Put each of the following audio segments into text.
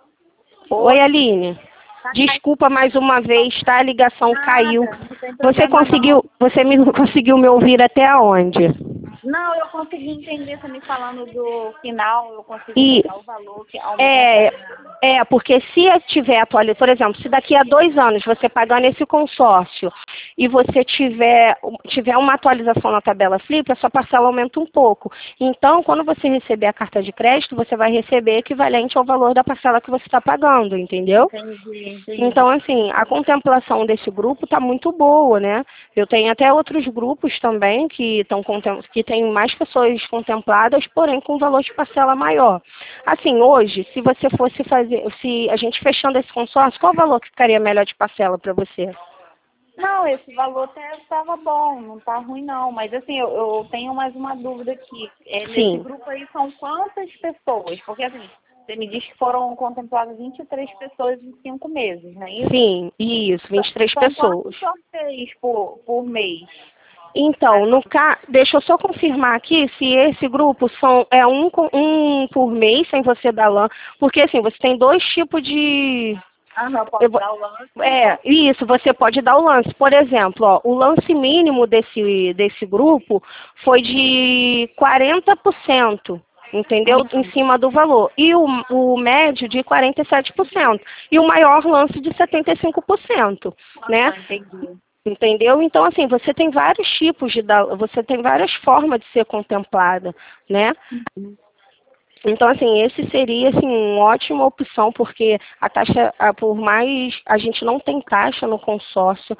Oi, Aline. Tá, Desculpa mais uma vez, tá? A ligação caiu. nada, não tem problema Você me conseguiu me ouvir até onde? não, eu consegui entender você me falando do final, eu consigo E pegar o valor que aumenta. porque se tiver atualizado, por exemplo, se daqui a 2 anos você pagar nesse consórcio e você tiver uma atualização na tabela Flip, a sua parcela aumenta um pouco. Então, quando você receber a carta de crédito, você vai receber equivalente ao valor da parcela que você está pagando, entendeu? Entendi. Então, assim, a contemplação desse grupo está muito boa, né? Eu tenho até outros grupos também que têm mais pessoas contempladas, porém com valor de parcela maior. Assim, hoje, se você fosse fazer, se a gente fechando esse consórcio, qual o valor que ficaria melhor de parcela para você? Não, esse valor até estava bom, não tá ruim não, mas assim, eu tenho mais uma dúvida aqui. Nesse Sim, grupo aí são quantas pessoas? Porque assim, você me disse que foram contempladas 23 pessoas em 5 meses, não é isso? sim, isso, 23 São pessoas. quantos sorteios por mês? Então, deixa eu só confirmar aqui se esse grupo é um por mês, sem você dar lã, porque assim, você tem dois tipos de. Eu Eu posso vou- dar o lance? isso, você pode dar o lance. Por exemplo, ó, o lance mínimo desse grupo foi de 40%, entendeu? Em cima do valor. E o médio de 47%. E o maior lance de 75%, né? Entendi. Entendeu? Então, assim, você tem vários você tem várias formas de ser contemplada, né? Então, assim, esse seria, assim, uma ótima opção, porque a taxa, por mais, a gente não tem taxa no consórcio,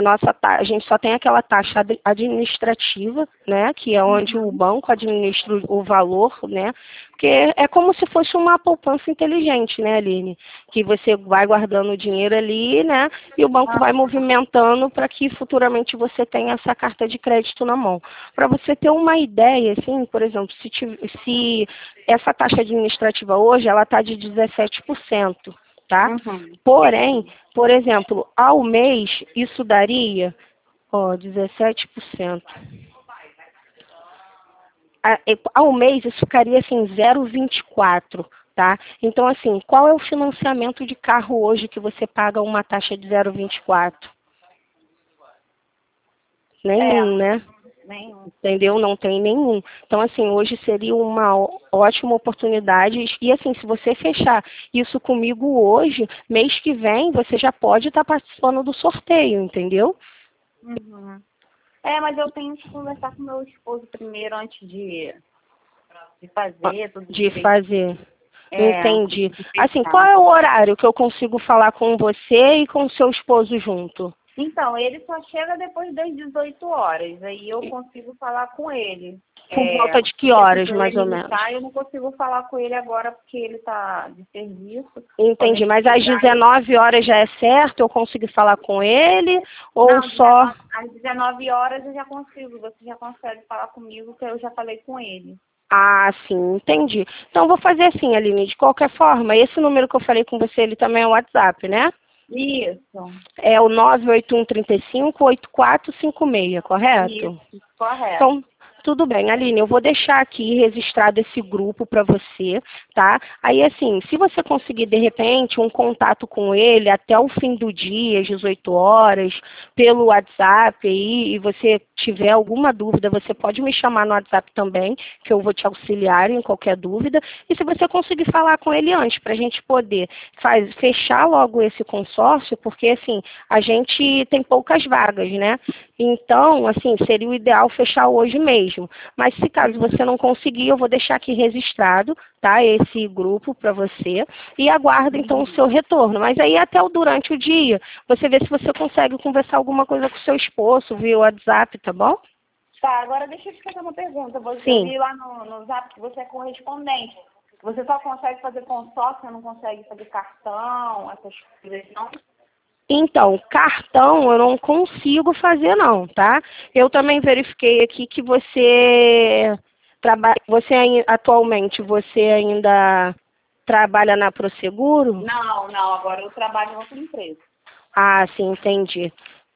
a gente só tem aquela taxa administrativa, né, que é onde o banco administra o valor, né, porque é como se fosse uma poupança inteligente, né, Aline, que você vai guardando o dinheiro ali, né, e o banco vai movimentando para que futuramente você tenha essa carta de crédito na mão. Para você ter uma ideia, assim, por exemplo, se essa taxa administrativa hoje, ela está de 17%, tá? Porém, por exemplo, ao mês, isso daria, 17%. Ao mês, isso ficaria, assim, 0,24%. Tá? Então, assim, qual é o financiamento de carro hoje que você paga uma taxa de 0,24? Nenhum, né? Nenhum. Entendeu? Não tem nenhum. Então, assim, hoje seria uma ótima oportunidade. E, assim, se você fechar isso comigo hoje, mês que vem, você já pode estar participando do sorteio, entendeu? Mas eu tenho que conversar com meu esposo primeiro antes de fazer tudo De direito. fazer. Entendi. De Assim, fechar. qual é o horário que eu consigo falar com você e com o seu esposo junto? Então, ele só chega depois das 18 horas. Aí eu consigo falar com ele. Por volta de que Porque horas, por mais ou ele menos? estar, eu não consigo falar com ele agora porque ele está de serviço. Quando Entendi. ele Mas às chegar, 19 horas já é certo? Eu consigo falar com ele? Ou não, só... às 19 horas eu já consigo. Você já consegue falar comigo, que eu já falei com ele. Ah, sim, entendi. Então, vou fazer assim, Aline, de qualquer forma, esse número que eu falei com você, ele também é o WhatsApp, né? Isso. É o 981358456, correto? Isso, correto. Então, tudo bem, Aline, eu vou deixar aqui registrado esse grupo para você, tá? Aí, assim, se você conseguir, de repente, um contato com ele até o fim do dia, às 18 horas, pelo WhatsApp aí, e você tiver alguma dúvida, você pode me chamar no WhatsApp também, que eu vou te auxiliar em qualquer dúvida. E se você conseguir falar com ele antes, para a gente poder fechar logo esse consórcio, porque, assim, a gente tem poucas vagas, né? Então, assim, seria o ideal fechar hoje mesmo. Mas se caso você não conseguir, eu vou deixar aqui registrado, tá? Esse grupo para você. E aguardo, então, o seu retorno. Mas aí até durante o dia, você vê se você consegue conversar alguma coisa com o seu esposo via WhatsApp, tá bom? Tá, agora deixa eu te fazer uma pergunta. Eu Sim. vi lá no Zap que você é correspondente. Você só consegue fazer consórcio, não consegue fazer cartão, essas coisas, não? Então, cartão eu não consigo fazer não, tá? Eu também verifiquei aqui que você trabalha, atualmente você ainda trabalha na Proseguro? Não, agora eu trabalho em outra empresa. Ah, sim, entendi.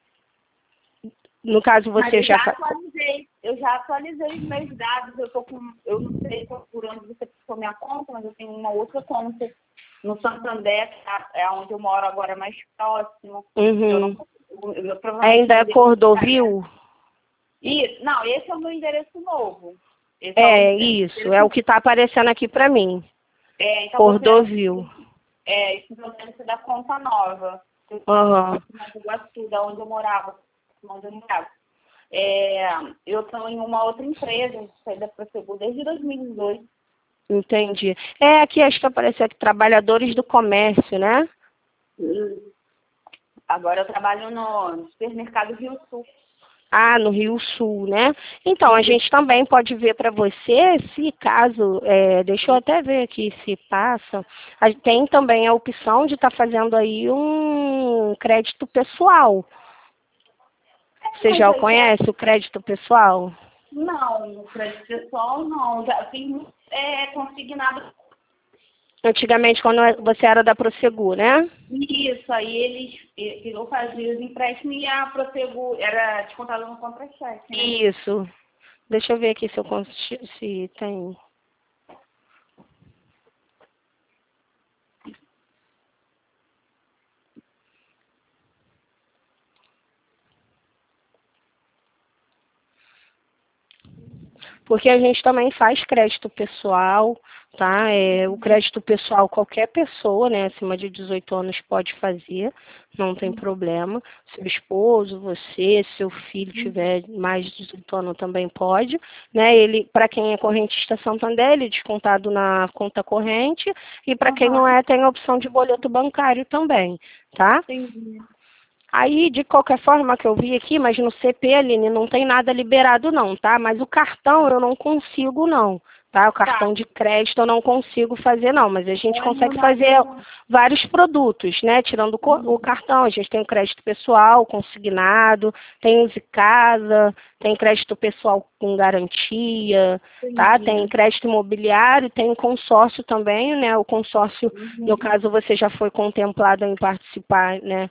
No caso Mas você já eu já atualizei os meus dados, eu não sei por onde você puxou minha conta, mas eu tenho uma outra conta. no Santander, que é onde eu moro agora mais próximo. Uhum. Eu provavelmente Ainda é Cordovil? Isso, não, esse é o meu endereço novo. Esse Isso, é o que está aparecendo aqui para mim. Então Cordovil. Isso deve ser da conta nova. Aham. Iguaçu, da onde eu morava. Eu estou em uma outra empresa, saí da Prosegur desde 2002. Entendi. Aqui acho que apareceu aqui, trabalhadores do comércio, né? Agora eu trabalho no supermercado Rio Sul. Ah, no Rio Sul, né? Então, a gente também pode ver para você, se caso, deixa eu até ver aqui se passa, tem também a opção de estar fazendo aí um crédito pessoal. Você já conhece o crédito pessoal? Não, o crédito pessoal não. Já fiz consignado. Antigamente, quando você era da Prosegur, né? Isso, aí eu fazia os empréstimos e a Prosegur era descontado no contra-cheque, né? Isso. Deixa eu ver aqui se tem. Porque a gente também faz crédito pessoal, tá? O crédito pessoal qualquer pessoa, né, acima de 18 anos pode fazer, não tem problema. Seu esposo, você, seu filho tiver mais de 18 anos também pode, né? Ele, para quem é correntista Santander, ele é descontado na conta corrente e para quem não é, tem a opção de boleto bancário também, tá? Entendi. Aí, de qualquer forma que eu vi aqui, mas no CP, Aline, não tem nada liberado não, tá? Mas o cartão eu não consigo não, tá? O cartão de crédito eu não consigo fazer não, mas a gente consegue fazer vários produtos, né? Tirando o cartão, a gente tem o crédito pessoal, consignado, tem Use Casa, tem crédito pessoal com garantia, tá? Tem crédito imobiliário, tem um consórcio também, né? O consórcio, no caso, você já foi contemplado em participar, né?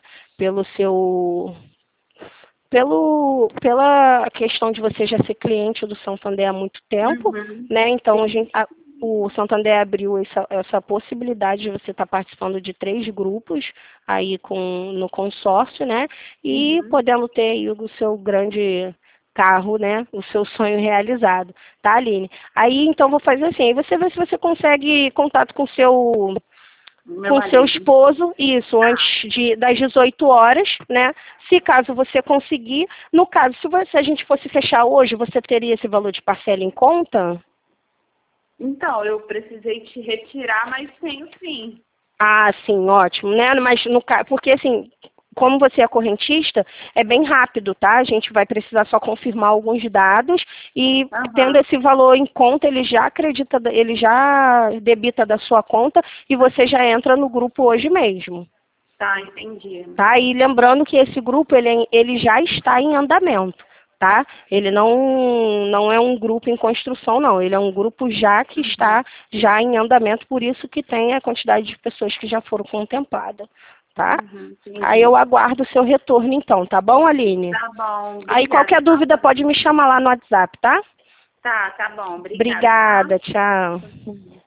Pela questão de você já ser cliente do Santander há muito tempo, né? Então o Santander abriu essa possibilidade de você estar participando de 3 grupos aí no consórcio, né? E podendo ter aí o seu grande carro, né? O seu sonho realizado, tá, Aline? Aí então vou fazer assim, aí você vê se você consegue contato com seu esposo, isso, antes das 18 horas, né? Se caso você conseguir, no caso, se a gente fosse fechar hoje, você teria esse valor de parcela em conta? Então, eu precisei te retirar, mas tenho sim. Ah, sim, ótimo, né? Mas porque assim, como você é correntista, é bem rápido, tá? A gente vai precisar só confirmar alguns dados e tendo esse valor em conta, ele já debita da sua conta e você já entra no grupo hoje mesmo. Tá, entendi. Tá? E lembrando que esse grupo, ele já está em andamento, tá? Ele não é um grupo em construção, não. Ele é um grupo que está já em andamento, por isso que tem a quantidade de pessoas que já foram contempladas, tá? Aí eu aguardo o seu retorno, então, tá bom, Aline? Tá bom. Obrigada. Aí qualquer dúvida pode me chamar lá no WhatsApp, tá? Tá bom. Obrigada. Obrigada, tchau.